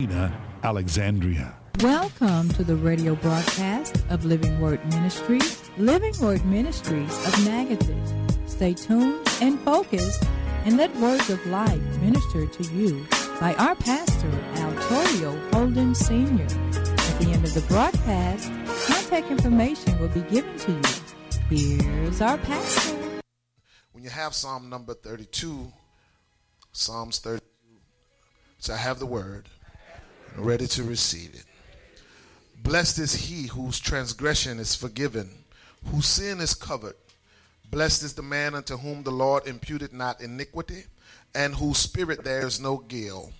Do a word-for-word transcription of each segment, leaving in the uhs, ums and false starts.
Alexandria. Welcome to the radio broadcast of Living Word Ministries, Living Word Ministries of Natchitoches. Stay tuned and focused and let words of life minister to you by our pastor, Altorio Holden Senior At the end of the broadcast, contact information will be given to you. Here's our pastor. When you have Psalm number thirty-two, Psalms thirty-two, so I have the word, ready to receive it. Blessed is he whose transgression is forgiven, whose sin is covered. Blessed is the man unto whom the Lord imputed not iniquity, and whose spirit there is no guile.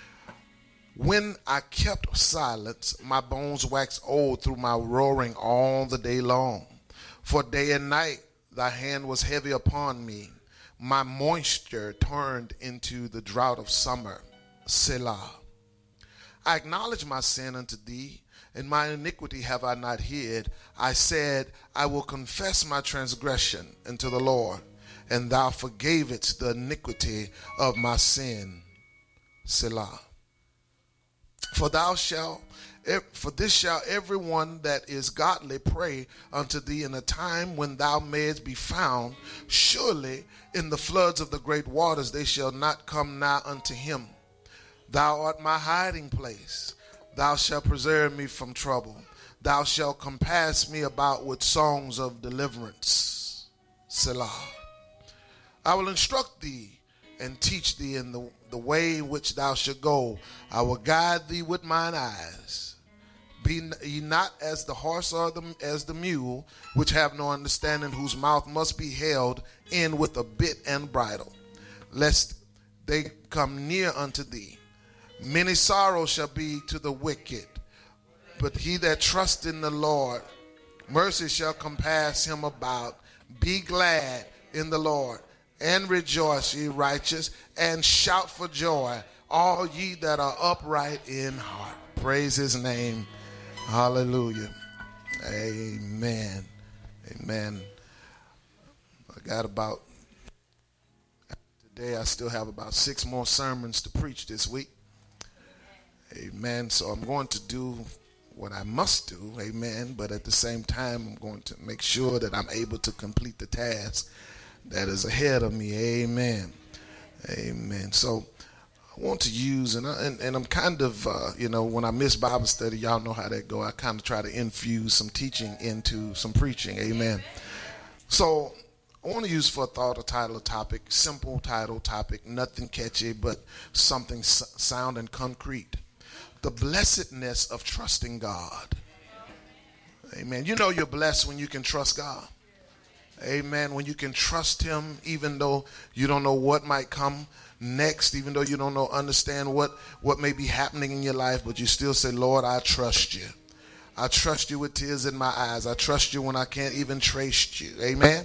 When I kept silence, my bones waxed old through my roaring all the day long. For day and night thy hand was heavy upon me. My moisture turned into the drought of summer. Selah. I acknowledge my sin unto thee, and my iniquity have I not hid. I said, I will confess my transgression unto the Lord, and thou forgavest the iniquity of my sin. Selah. For thou shalt, for this shall everyone that is godly pray unto thee in a time when thou mayest be found. Surely in the floods of the great waters they shall not come nigh unto him. Thou art my hiding place. Thou shalt preserve me from trouble. Thou shalt compass me about with songs of deliverance. Selah. I will instruct thee and teach thee in the, the way in which thou shalt go. I will guide thee with mine eyes. Be ye not as the horse or the, as the mule, which have no understanding, whose mouth must be held in with a bit and bridle, lest they come near unto thee. Many sorrows shall be to the wicked, but he that trusts in the Lord, mercy shall compass him about. Be glad in the Lord, and rejoice, ye righteous, and shout for joy, all ye that are upright in heart. Praise his name. Hallelujah. Amen. Amen. I got about, today I still have about six more sermons to preach this week. Amen. So I'm going to do what I must do. Amen. But at the same time, I'm going to make sure that I'm able to complete the task that is ahead of me. Amen. Amen. So I want to use, and, I, and, and I'm kind of, uh, you know, when I miss Bible study, y'all know how that go. I kind of try to infuse some teaching into some preaching. Amen. So I want to use for a thought, a title, a topic, simple title, topic, nothing catchy, but something s- sound and concrete. The blessedness of trusting God. Amen. You know you're blessed when you can trust God. Amen. When you can trust him, even though you don't know what might come next, even though you don't know, understand what, what may be happening in your life, but you still say, Lord, I trust you. I trust you with tears in my eyes. I trust you when I can't even trace you. Amen.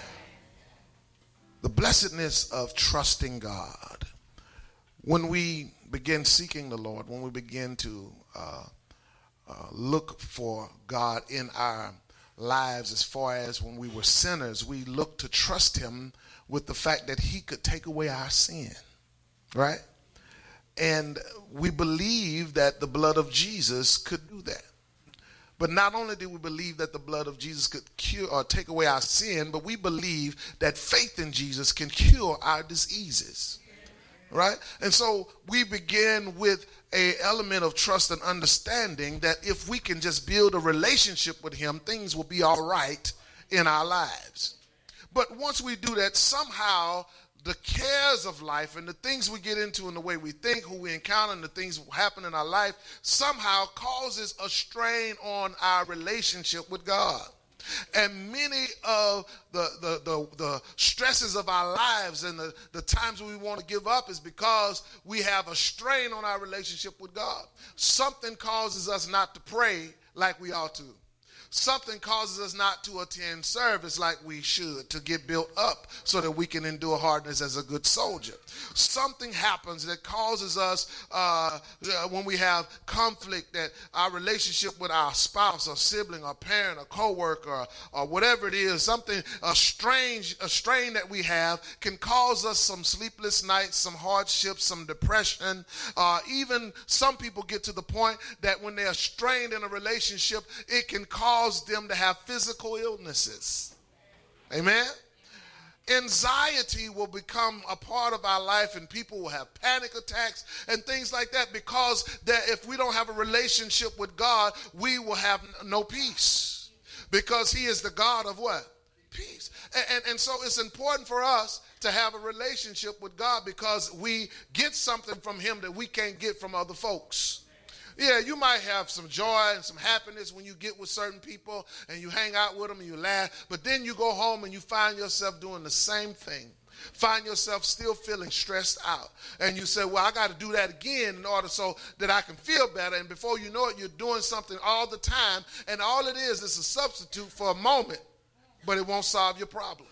The blessedness of trusting God. When we begin seeking the Lord, when we begin to uh, uh, look for God in our lives, as far as when we were sinners, we look to trust him with the fact that he could take away our sin, right? And we believe that the blood of Jesus could do that. But not only do we believe that the blood of Jesus could cure or take away our sin, but we believe that faith in Jesus can cure our diseases. Right? And so we begin with a element of trust and understanding that if we can just build a relationship with him, things will be all right in our lives. But once we do that, somehow the cares of life and the things we get into and the way we think, who we encounter, and the things that happen in our life somehow causes a strain on our relationship with God. And many of the, the, the, the stresses of our lives and the, the times we want to give up is because we have a strain on our relationship with God. Something causes us not to pray like we ought to. Something causes us not to attend service like we should, to get built up so that we can endure hardness as a good soldier. Something happens that causes us, uh, when we have conflict, that our relationship with our spouse or sibling or parent or coworker or, or whatever it is, something, a strange, a strain that we have can cause us some sleepless nights, some hardships, some depression. Uh, even some people get to the point that when they are strained in a relationship, it can cause them to have physical illnesses. Amen. Anxiety will become a part of our life, and people will have panic attacks and things like that, because that if we don't have a relationship with God, we will have no peace, because he is the God of what? Peace. And, and, and so it's important for us to have a relationship with God, because we get something from him that we can't get from other folks. Yeah, you might have some joy and some happiness when you get with certain people and you hang out with them and you laugh, but then you go home and you find yourself doing the same thing. Find yourself still feeling stressed out. And you say, well, I got to do that again in order so that I can feel better. And before you know it, you're doing something all the time, and all it is is a substitute for a moment, but it won't solve your problem.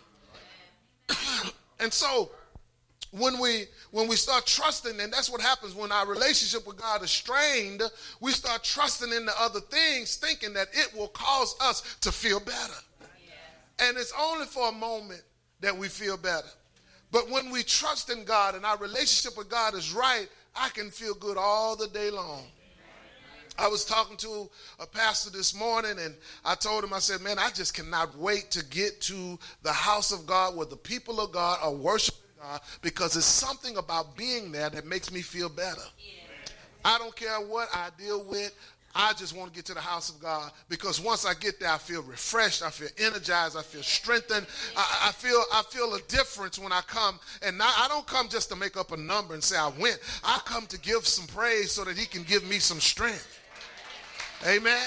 And so When we when we start trusting, and that's what happens when our relationship with God is strained, we start trusting in the other things, thinking that it will cause us to feel better. And it's only for a moment that we feel better. But when we trust in God and our relationship with God is right, I can feel good all the day long. I was talking to a pastor this morning, and I told him, I said, man, I just cannot wait to get to the house of God where the people of God are worshiping God, because it's something about being there that makes me feel better. Yeah. I don't care what I deal with. I just want to get to the house of God, because once I get there, I feel refreshed. I feel energized. I feel strengthened. I, I feel I feel a difference when I come. And now, I don't come just to make up a number and say I went. I come to give some praise so that he can give me some strength. Amen.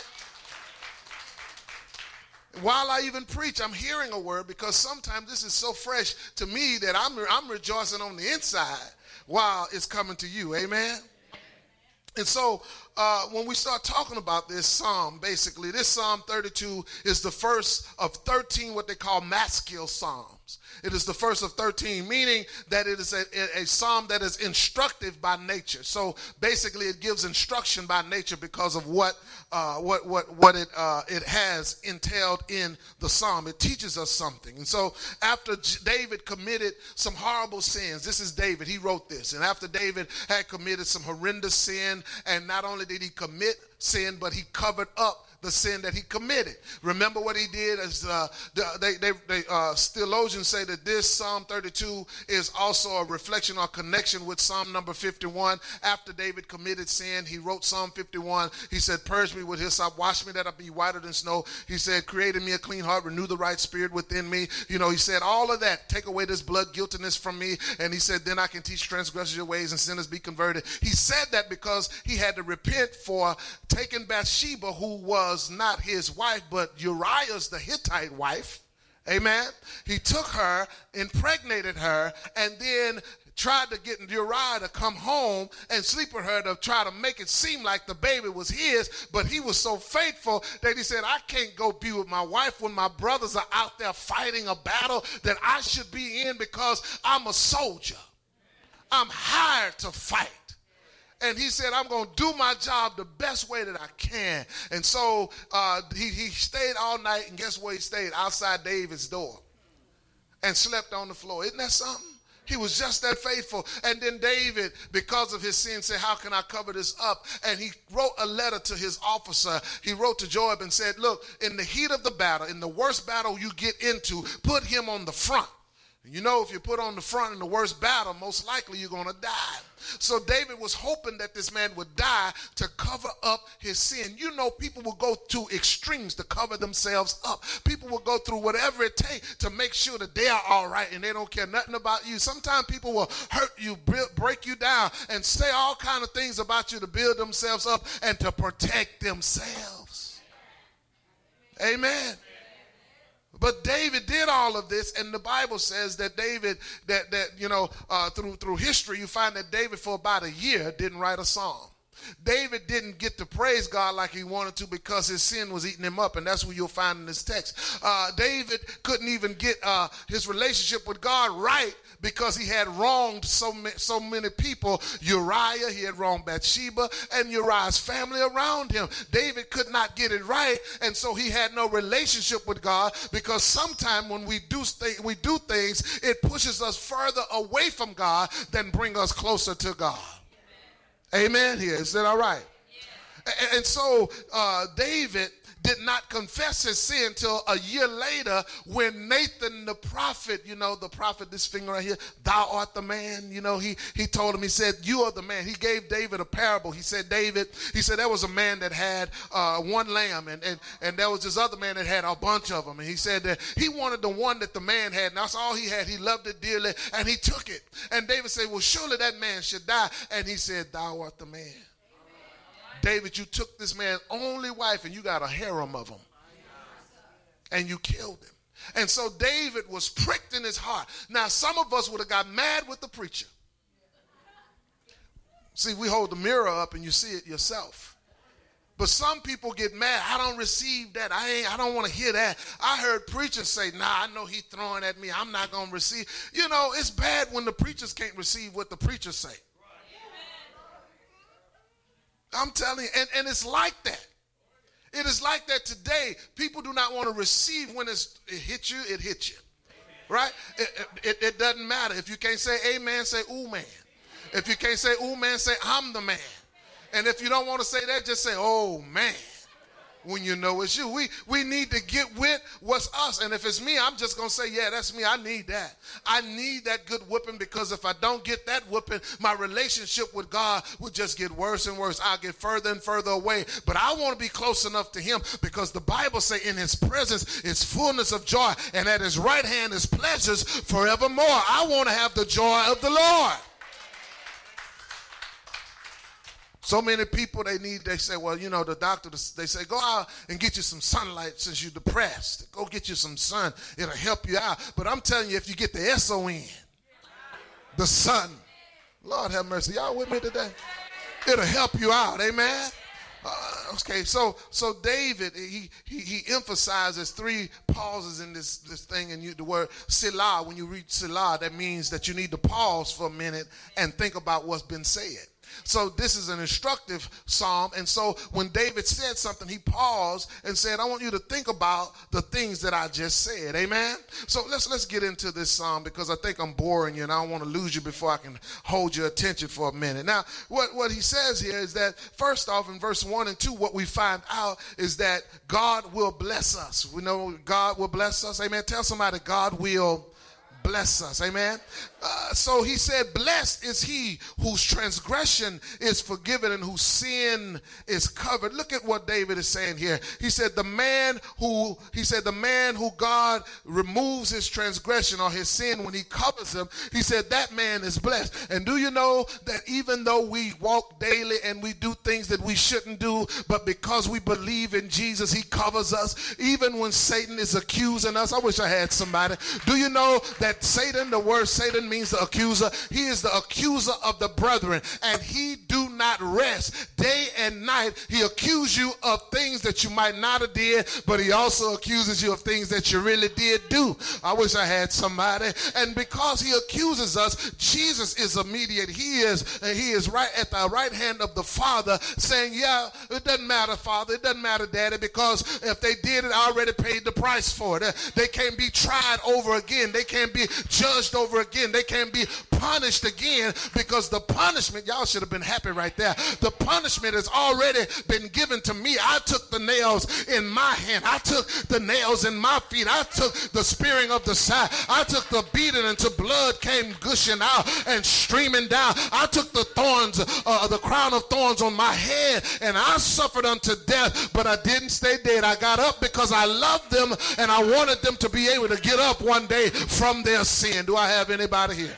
While I even preach, I'm hearing a word, because sometimes this is so fresh to me that I'm, I'm rejoicing on the inside while it's coming to you. Amen. And so uh, when we start talking about this psalm, basically, this Psalm thirty-two is the first of thirteen what they call maskil psalms. It is the first of thirteen, meaning that it is a, a, a psalm that is instructive by nature. So basically, it gives instruction by nature because of what uh, what what what it uh, it has entailed in the psalm. It teaches us something. And so after David committed some horrible sins, this is David. He wrote this. And after David had committed some horrendous sin, and not only did he commit sin, but he covered up the sin that he committed. Remember what he did? As uh, they, they, they uh, theologians say that this Psalm thirty-two is also a reflection or connection with Psalm number fifty-one. After David committed sin, he wrote Psalm fifty-one. He said, "Purge me with hyssop, wash me that I be whiter than snow." He said, "Create in me a clean heart, renew the right spirit within me." You know, he said all of that. Take away this blood guiltiness from me. And he said, "Then I can teach transgressors your ways and sinners be converted." He said that because he had to repent for taking Bathsheba, who was not his wife, but Uriah's the Hittite wife. Amen. He took her, impregnated her, and then tried to get Uriah to come home and sleep with her to try to make it seem like the baby was his. But he was so faithful that he said, "I can't go be with my wife when my brothers are out there fighting a battle that I should be in, because I'm a soldier. I'm hired to fight." And he said, "I'm going to do my job the best way that I can." And so uh, he, he stayed all night, and guess where he stayed? Outside David's door, and slept on the floor. Isn't that something? He was just that faithful. And then David, because of his sin, said, "How can I cover this up?" And he wrote a letter to his officer. He wrote to Joab and said, "Look, in the heat of the battle, in the worst battle you get into, put him on the front. You know, if you put on the front in the worst battle, most likely you're going to die." So David was hoping that this man would die to cover up his sin. You know, people will go to extremes to cover themselves up. People will go through whatever it takes to make sure that they are all right and they don't care nothing about you. Sometimes people will hurt you, break you down, and say all kinds of things about you to build themselves up and to protect themselves. Amen. But David did all of this, and the Bible says that David, that, that you know, uh, through, through history, you find that David for about a year didn't write a psalm. David didn't get to praise God like he wanted to because his sin was eating him up, and that's what you'll find in this text. Uh, David couldn't even get uh, his relationship with God right because he had wronged so many, so many people. Uriah, he had wronged Bathsheba and Uriah's family around him. David could not get it right, and so he had no relationship with God, because sometimes when we do th- we do things, it pushes us further away from God than bring us closer to God. Amen. Here, is that all right? Yeah. And, and so uh, David did not confess his sin until a year later, when Nathan the prophet, you know, the prophet, this finger right here, thou art the man, you know, he, he told him, he said, you are the man. He gave David a parable. He said, David, he said, there was a man that had uh, one lamb, and, and, and there was this other man that had a bunch of them. And he said that he wanted the one that the man had, and that's all he had. He loved it dearly, and he took it. And David said, well, surely that man should die. And he said, thou art the man. David, you took this man's only wife and you got a harem of them. And you killed him. And so David was pricked in his heart. Now, some of us would have got mad with the preacher. See, we hold the mirror up and you see it yourself. But some people get mad. I don't receive that. I ain't, I don't want to hear that. I heard preachers say, nah, I know he's throwing at me. I'm not going to receive. You know, it's bad when the preachers can't receive what the preachers say. I'm telling you, and, and it's like that. It is like that today. People do not want to receive when it's, it hits you, it hits you. Right? It, it, it doesn't matter. If you can't say amen, say ooh man. If you can't say ooh man, say I'm the man. And if you don't want to say that, just say oh man. When you know it's you. We we need to get with what's us. And if it's me, I'm just going to say, yeah, that's me. I need that. I need that good whooping, because if I don't get that whooping, my relationship with God will just get worse and worse. I'll get further and further away. But I want to be close enough to him, because the Bible say in his presence is fullness of joy, and at his right hand is pleasures forevermore. I want to have the joy of the Lord. So many people, they need, they say, well, you know, the doctor, they say, go out and get you some sunlight since you're depressed. Go get you some sun. It'll help you out. But I'm telling you, if you get the S O N, the sun, Lord have mercy. Y'all with me today? It'll help you out. Amen. Uh, okay, so so David, he, he he emphasizes three pauses in this, this thing, and you, the word Selah, when you read Selah, that means that you need to pause for a minute and think about what's been said. So this is an instructive psalm, and so when David said something, he paused and said, I want you to think about the things that I just said. Amen? So let's let's get into this psalm, because I think I'm boring you and I don't want to lose you before I can hold your attention for a minute. Now, what, what he says here is that, first off, in verse one and two, what we find out is that God will bless us. We know God will bless us. Amen? Tell somebody, God will bless us. Amen. Uh, so he said, blessed is he whose transgression is forgiven and whose sin is covered. Look at what David is saying here. He said, the man who, he said, the man who God removes his transgression or his sin when he covers him, he said, that man is blessed. And do you know that even though we walk daily and we do things that we shouldn't do, but because we believe in Jesus, he covers us, even when Satan is accusing us? I wish I had somebody. Do you know that Satan, the word Satan means the accuser? He is the accuser of the brethren, and he do not rest day and night. He accuses you of things that you might not have did, but he also accuses you of things that you really did do. I wish I had somebody. And because he accuses us, Jesus is a mediator. He is he is right at the right hand of the Father, saying, yeah, it doesn't matter, Father, it doesn't matter, Daddy, because if they did it, I already paid the price for it. They can't be tried over again. They can't be judged over again. They can't be punished again, because the punishment, y'all should have been happy right there. The punishment has already been given to me. I took the nails in my hand. I took the nails in my feet. I took the spearing of the side. I took the beating until blood came gushing out and streaming down. I took the thorns, uh, the crown of thorns on my head, and I suffered unto death, but I didn't stay dead. I got up because I loved them, and I wanted them to be able to get up one day from their sin. Do I have anybody here?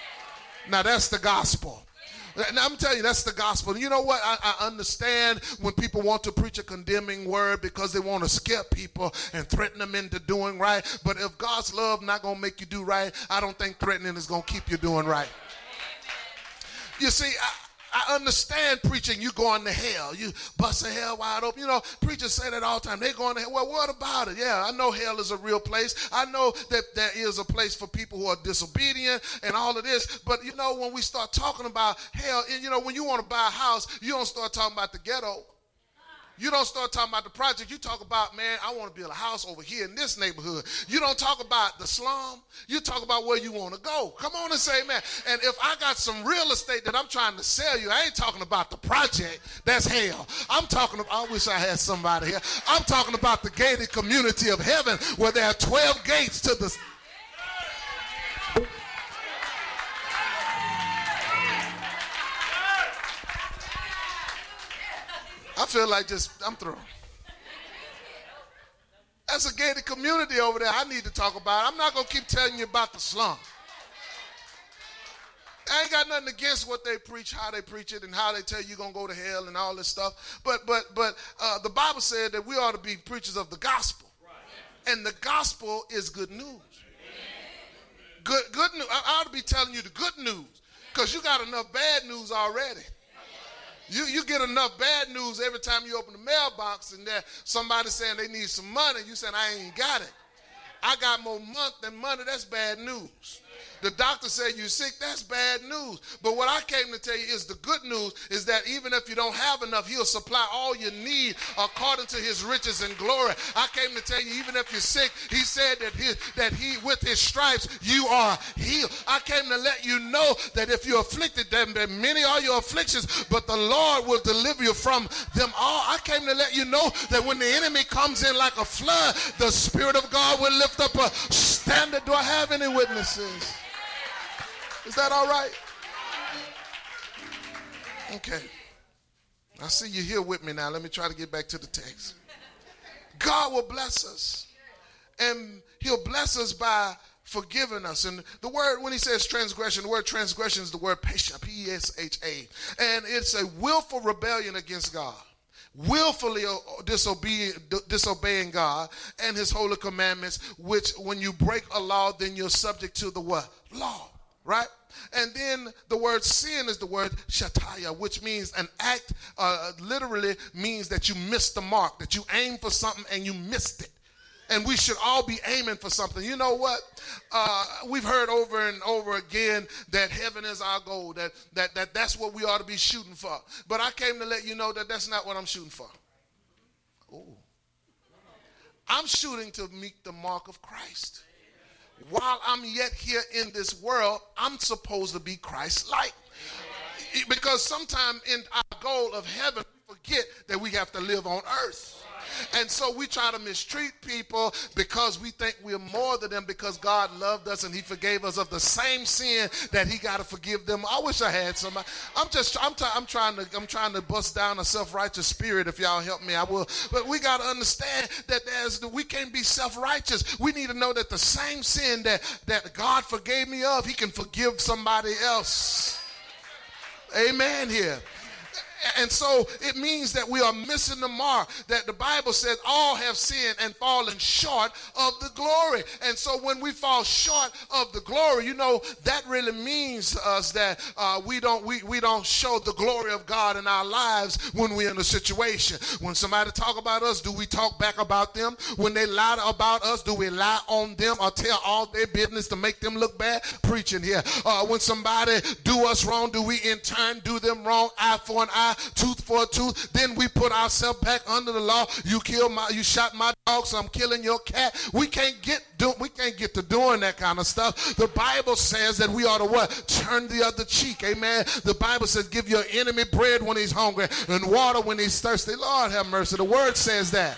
Now that's the gospel. Now I'm telling you, that's the gospel. You know what? I, I understand when people want to preach a condemning word because they want to scare people and threaten them into doing right. But if God's love not going to make you do right, I don't think threatening is going to keep you doing right. You see, I, I understand preaching, you going to hell. You busting hell wide open. You know, preachers say that all the time. They going to hell. Well, what about it? Yeah, I know hell is a real place. I know that there is a place for people who are disobedient and all of this. But, you know, when we start talking about hell, and, you know, when you want to buy a house, you don't start talking about the ghetto. You don't start talking about the project. You talk about, man, I want to build a house over here in this neighborhood. You don't talk about the slum. You talk about where you want to go. Come on and say, man. And if I got some real estate that I'm trying to sell you, I ain't talking about the project. That's hell. I'm talking about, I wish I had somebody here. I'm talking about the gated community of heaven where there are twelve gates to the... I feel like just, I'm through. That's a gated community over there I need to talk about. I'm not going to keep telling you about the slum. I ain't got nothing against what they preach, how they preach it, and how they tell you you're going to go to hell and all this stuff. But but but uh, the Bible said that we ought to be preachers of the gospel. And the gospel is good news. Good, good news. I ought to be telling you the good news because you got enough bad news already. You you get enough bad news every time you open the mailbox and there somebody saying they need some money. You saying, I ain't got it. I got more month than money. That's bad news. The doctor said you're sick. That's bad news. But what I came to tell you is the good news is that even if you don't have enough, he'll supply all you need according to his riches and glory. I came to tell you, even if you're sick, he said that he, that he with his stripes, you are healed. I came to let you know that if you're afflicted, then many are your afflictions, but the Lord will deliver you from them all. I came to let you know that when the enemy comes in like a flood, the Spirit of God will lift up a standard. Do I have any witnesses? Is that all right? Okay. I see you here with me now. Let me try to get back to the text. God will bless us. And he'll bless us by forgiving us. And the word, when he says transgression, the word transgression is the word pesha, P E S H A. And it's a willful rebellion against God. Willfully disobey, disobeying God and his holy commandments, which when you break a law, then you're subject to the what? Law. Right? And then the word sin is the word shataya, which means an act, uh, literally means that you missed the mark, that you aimed for something and you missed it. And we should all be aiming for something. You know what? Uh, we've heard over and over again that heaven is our goal, that, that, that that's what we ought to be shooting for. But I came to let you know that that's not what I'm shooting for. Oh. I'm shooting to meet the mark of Christ. While I'm yet here in this world, I'm supposed to be Christ-like. Because sometime in our goal of heaven, we forget that we have to live on earth. And so we try to mistreat people because we think we're more than them because God loved us and he forgave us of the same sin that he got to forgive them. I wish I had somebody. I'm just, I'm, t- I'm trying to, I'm trying to bust down a self-righteous spirit. If y'all help me, I will. But we got to understand that there's, we can't be self-righteous. We need to know that the same sin that, that God forgave me of, he can forgive somebody else. Amen here. And so it means that we are missing the mark, that the Bible says all have sinned and fallen short of the glory. And so when we fall short of the glory, you know, that really means to us that uh, we don't we, we don't show the glory of God in our lives when we're in a situation. When somebody talk about us, do we talk back about them? When they lie about us, do we lie on them or tell all their business to make them look bad? Preaching here. Uh, when somebody do us wrong, do we in turn do them wrong? Eye for an eye, tooth for a tooth. Then we put ourselves back under the law. You killed my, you shot my dog, so I'm killing your cat. We can't get do, we can't get to doing that kind of stuff. The Bible says that we ought to what? Turn the other cheek. Amen. The Bible says give your enemy bread when he's hungry and water when he's thirsty. Lord have mercy. The word says that.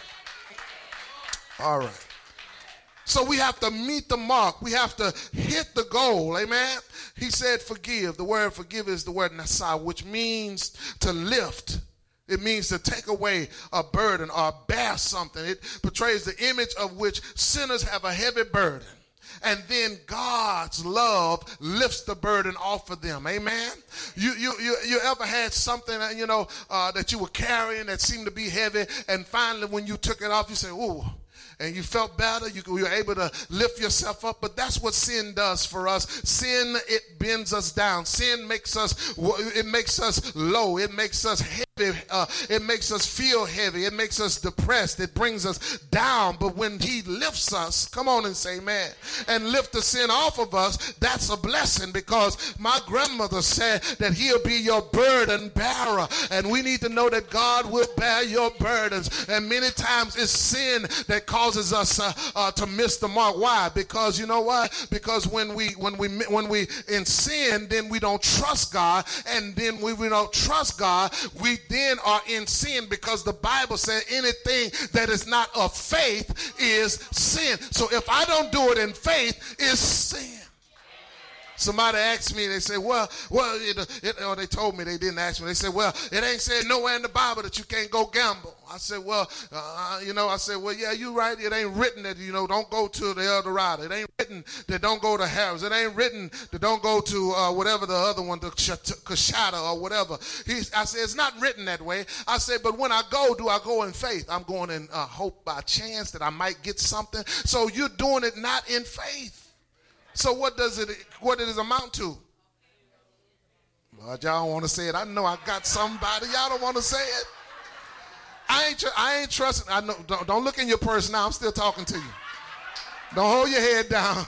All right. So we have to meet the mark. We have to hit the goal. Amen. He said forgive. The word forgive is the word nasa, which means to lift. It means to take away a burden or bear something. It portrays the image of which sinners have a heavy burden. And then God's love lifts the burden off of them. Amen. You you you, you ever had something, you know, uh, that you were carrying that seemed to be heavy, and finally when you took it off, you say, ooh. and you felt better. You, you were able to lift yourself up. But that's what sin does for us. Sin, it bends us down. Sin makes us, it makes us low. It makes us heavy. Uh, it makes us feel heavy. It makes us depressed. It brings us down. But when he lifts us, come on and say amen, and lift the sin off of us, that's a blessing, because my grandmother said that he'll be your burden bearer. And we need to know that God will bear your burdens. And many times it's sin that causes us uh, uh, to miss the mark. Why? Because you know why? Because when we when we when we in sin, then we don't trust God, and then when we don't trust God, we then are in sin, because the Bible said anything that is not of faith is sin. So if I don't do it in faith, it's sin. Somebody asked me, they said, well, well, it, it, or they told me, they didn't ask me. They said, well, it ain't said nowhere in the Bible that you can't go gamble. I said, well, uh, you know, I said, well, yeah, you're right. It ain't written that, you know, don't go to the El Dorado. It ain't written that don't go to Harris. It ain't written that don't go to uh, whatever the other one, the Kashada or whatever. He's, I said, it's not written that way. I said, but when I go, do I go in faith? I'm going in uh, hope by chance that I might get something. So you're doing it not in faith. So what does it, what does it amount to? Well, y'all don't want to say it. I know I got somebody. Y'all don't want to say it. I ain't, I ain't trusting. I know. Don't, don't look in your purse now. I'm still talking to you. Don't hold your head down.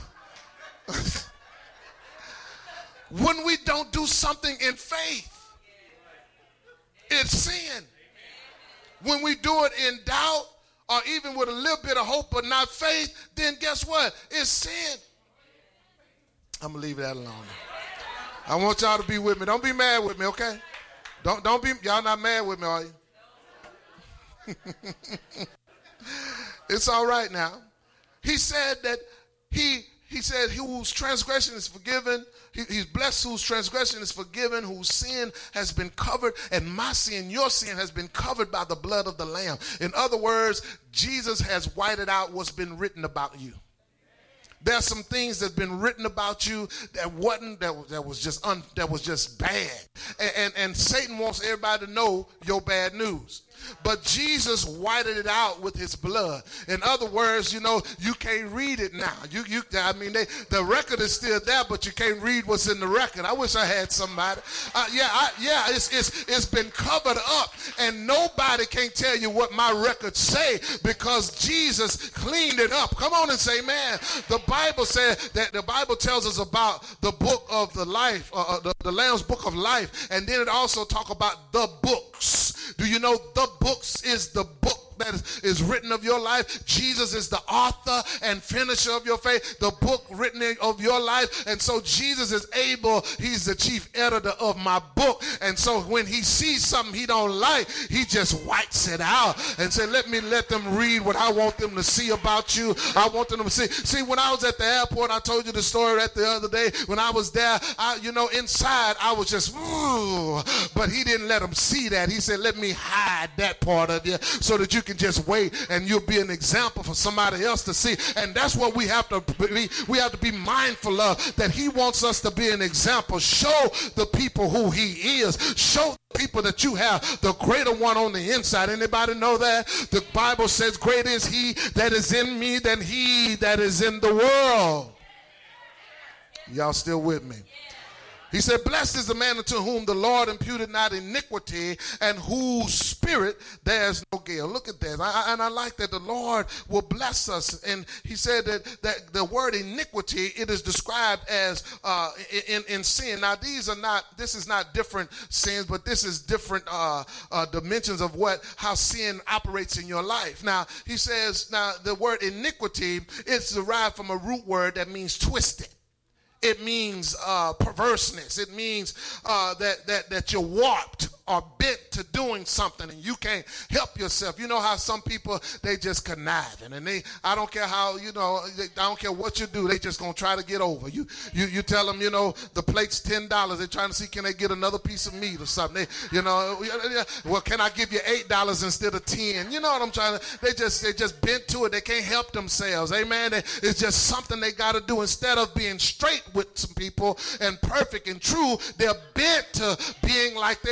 When we don't do something in faith, it's sin. When we do it in doubt, or even with a little bit of hope but not faith, then guess what? It's sin. I'm going to leave that alone. I want y'all to be with me. Don't be mad with me, okay? Don't don't be, y'all not mad with me, are you? It's all right now. He said that he, he said whose transgression is forgiven, he, he's blessed whose transgression is forgiven, whose sin has been covered, and my sin, your sin has been covered by the blood of the Lamb. In other words, Jesus has whited out what's been written about you. There's some things that's been written about you that wasn't, that was, that was just un, that was just bad. And, and, and Satan wants everybody to know your bad news. But Jesus whited it out with his blood. In other words, you know, you can't read it now. You, you, I mean, they, the record is still there, but you can't read what's in the record. I wish I had somebody. Uh, yeah, I, yeah, it's, it's, it's been covered up, and nobody can tell you what my records say, because Jesus cleaned it up. Come on and say, man. The Bible said that the Bible tells us about the book of the life, uh, the, the Lamb's book of life, and then it also talk about the books. Do you know the books is the book that is, is written of your life? Jesus is the author and finisher of your faith, the book written in, of your life. And so Jesus is able, he's the chief editor of my book. And so when he sees something he don't like, he just whites it out and say, let me let them read what I want them to see about you. I want them to see. See, when I was at the airport, I told you the story at the other day. When I was there, I, you know, inside I was just, ooh, but he didn't let them see that. He said, let me hide that part of you so that you can just wait and you'll be an example for somebody else to see. And that's what we have to be. We have to be mindful of, that he wants us to be an example. Show the people who he is. Show the people that you have the greater one on the inside. Anybody know that? The Bible says, greater is he that is in me than he that is in the world. Y'all still with me? He said, blessed is the man unto whom the Lord imputed not iniquity, and whose spirit there is no guile. Look at that. I, I, and I like that the Lord will bless us. And he said that, that the word iniquity, it is described as uh, in, in sin. Now, these are not, this is not different sins, but this is different uh, uh, dimensions of what, how sin operates in your life. Now, he says, now the word iniquity is derived from a root word that means twisted. It means uh, perverseness. It means uh, that, that, that you're warped or bent to doing something and you can't help yourself. You know how some people, they just conniving, and they, I don't care how, you know, they, I don't care what you do, they just gonna try to get over. You you you tell them, you know, the plate's ten dollars, they're trying to see can they get another piece of meat or something. They, you know, well, can I give you eight dollars instead of ten? You know what I'm trying to, they just, they just bent to it. They can't help themselves. Amen. They, it's just something they got to do. Instead of being straight with some people and perfect and true, they're bent to being like they are. You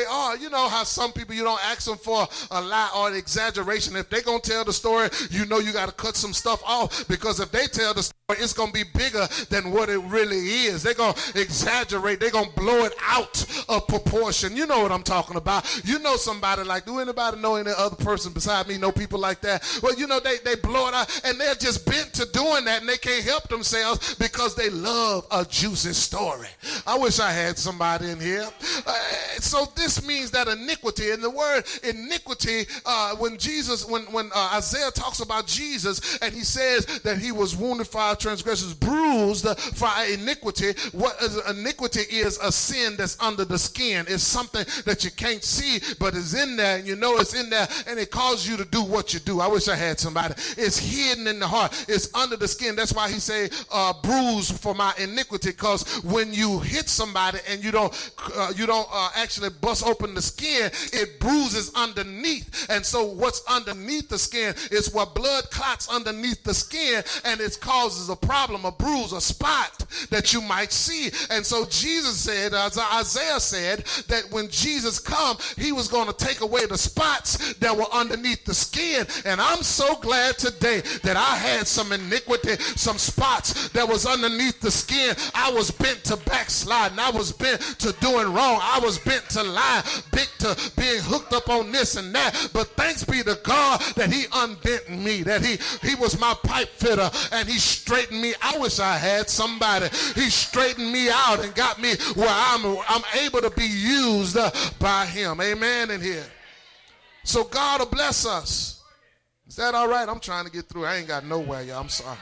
you know how some people, you don't ask them for a lie or an exaggeration. If they're going to tell the story, you know you got to cut some stuff off, because if they tell the story, it's going to be bigger than what it really is. They're going to exaggerate. They're going to blow it out of proportion. You know what I'm talking about. You know somebody like, do anybody know any other person beside me know people like that? Well, you know, they, they blow it out, and they're just bent to doing that, and they can't help themselves because they love a juicy story. I wish I had somebody in here. Uh, so this means that iniquity, and the word iniquity, uh, when Jesus, when, when uh, Isaiah talks about Jesus, and he says that he was wounded for our transgressions, bruised for our iniquity. What is iniquity is a sin that's under the skin. It's something that you can't see, but it's in there, and you know it's in there, and it causes you to do what you do. I wish I had somebody. It's hidden in the heart. It's under the skin. That's why he say, uh, bruised for my iniquity, because when you hit somebody and you don't, uh, you don't uh, actually bust open the skin, it bruises underneath. And so what's underneath the skin is what blood clots underneath the skin, and it causes a problem, a bruise, a spot that you might see. And so Jesus said, as Isaiah said, that when Jesus come, he was going to take away the spots that were underneath the skin. And I'm so glad today that I had some iniquity, some spots that was underneath the skin. I was bent to backsliding. I was bent to doing wrong. I was bent to lying, bent to being hooked up on this and that. But thanks be to God that he unbent me, that he, he was my pipe fitter, and he straightened me. I wish I had somebody. He straightened me out and got me where I'm, I'm able to be used uh, by him. Amen in here. So God will bless us. Is that all right? I'm trying to get through. I ain't got nowhere, y'all. I'm sorry.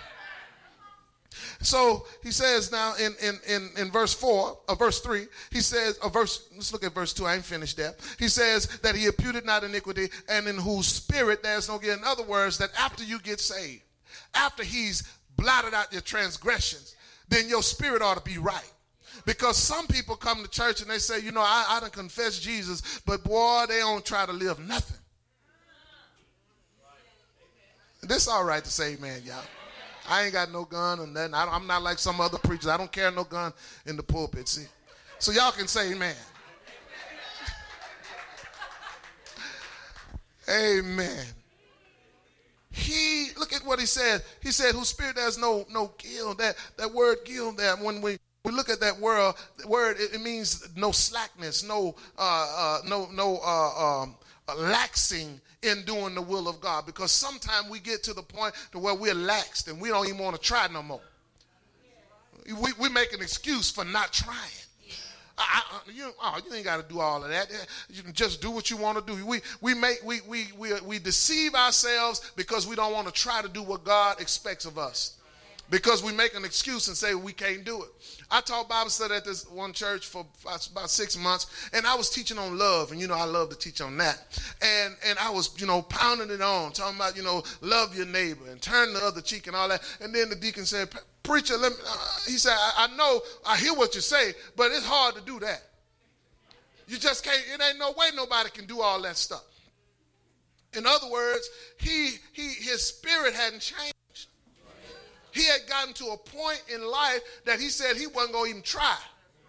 So he says now in, in, in, in verse four, or verse three, he says, or verse, let's look at verse two. I ain't finished there. He says that he imputed not iniquity, and in whose spirit there's no guilt. In other words, that after you get saved, after he's blotted out your transgressions, then your spirit ought to be right. Because some people come to church and they say, you know, I, I done confessed Jesus, but boy, they don't try to live nothing. This all right to say amen, y'all. I ain't got no gun or nothing. I, I'm not like some other preachers. I don't carry no gun in the pulpit, see. So y'all can say amen. Amen. He, look at what he said. He said, whose spirit there's no no guilt. That, that word guilt there, when we, we look at that word, the word, it, it means no slackness, no, uh, uh, no, no uh, um, uh, laxing in doing the will of God. Because sometimes we get to the point to where we're laxed and we don't even want to try no more. We, we make an excuse for not trying. I, I, you, oh, you ain't got to do all of that. You can just do what you want to do. We we make we we we we deceive ourselves because we don't want to try to do what God expects of us. Because we make an excuse and say we can't do it. I taught Bible study at this one church for about six months, and I was teaching on love, and you know I love to teach on that. And and I was, you know, pounding it on, talking about, you know, love your neighbor and turn the other cheek and all that. And then the deacon said, preacher, let me, uh, he said, I, I know, I hear what you say, but it's hard to do that. You just can't, it ain't no way nobody can do all that stuff. In other words, he he his spirit hadn't changed. He had gotten to a point in life that he said he wasn't going to even try.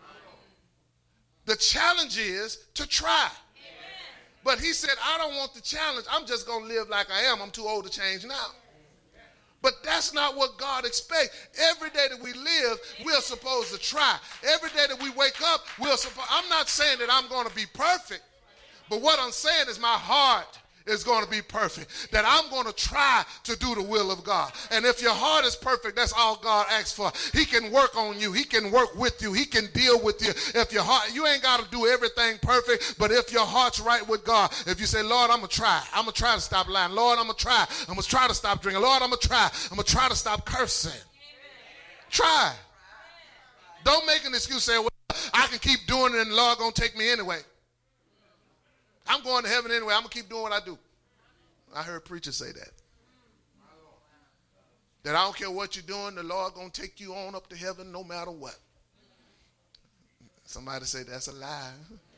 The challenge is to try. But he said, I don't want the challenge. I'm just going to live like I am. I'm too old to change now. But that's not what God expects. Every day that we live, we're supposed to try. Every day that we wake up, we're supposed, I'm not saying that I'm going to be perfect. But what I'm saying is my heart is going to be perfect, that I'm going to try to do the will of God. And if your heart is perfect, that's all God asks for. He can work on you. He can work with you. He can deal with you. If your heart, you ain't got to do everything perfect, but if your heart's right with God, if you say, Lord, I'm going to try. I'm going to try to stop lying. Lord, I'm going to try. I'm going to try to stop drinking. Lord, I'm going to try. I'm going to try to stop cursing. Try. Don't make an excuse saying, well, I can keep doing it and the Lord going to take me anyway. I'm going to heaven anyway. I'm going to keep doing what I do. I heard preachers say that. That I don't care what you're doing, the Lord going to take you on up to heaven no matter what. Somebody say that's a lie.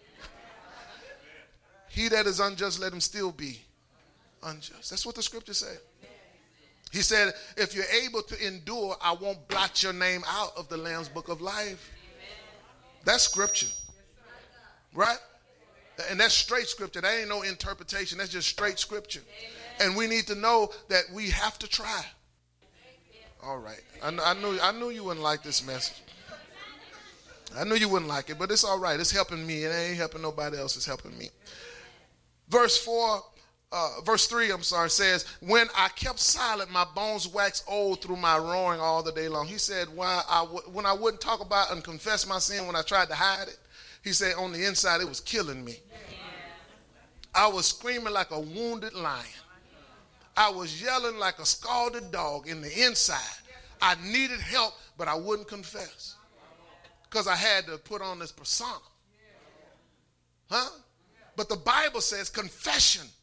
He that is unjust, let him still be unjust. That's what the scripture said. He said, if you're able to endure, I won't blot your name out of the Lamb's book of life. That's scripture. Right? And that's straight scripture. That ain't no interpretation. That's just straight scripture. Amen. And we need to know that we have to try. All right. I, I knew I knew you wouldn't like this message. I knew you wouldn't like it, but it's all right. It's helping me. It ain't helping nobody else. It's helping me. Verse four, uh, verse three, I'm sorry, says, when I kept silent, my bones waxed old through my roaring all the day long. He said, when I, w- when I wouldn't talk about and confess my sin, when I tried to hide it, he said, on the inside, it was killing me. I was screaming like a wounded lion. I was yelling like a scalded dog in the inside. I needed help, but I wouldn't confess because I had to put on this persona. Huh? But the Bible says confession